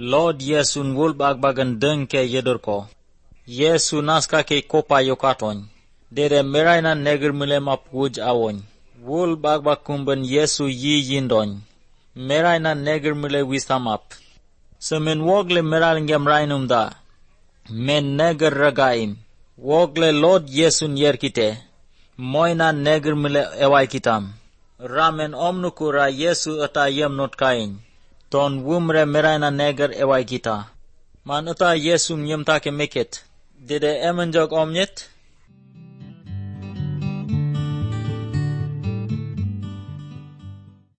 Lord Yesu wul bagbagan deng ke yedur ko. Yesu naska ke kopa yokaton. Dede meraina neger mile mapuj awon. Wul bagbakumben Yesu yi yindon. Meraina neger mile wisamap. Semen wogle meralingem rainum da. Men neger ragaim. Wogle Lord Yesu yerkite. Moina neger mile ewai kitam. Ramen omnukura Yesu ata yem not kain. Ton wumre meraina neger ewai kita. Man ata Yesu yem take meket. Dede emenjog omnyet.